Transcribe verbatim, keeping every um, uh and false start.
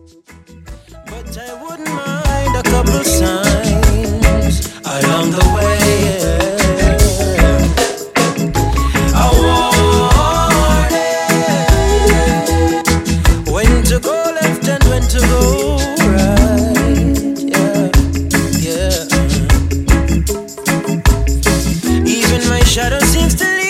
But I wouldn't mind a couple signs along the way. A warning when to go left and when to go right. Yeah, yeah. Even my shadow seems to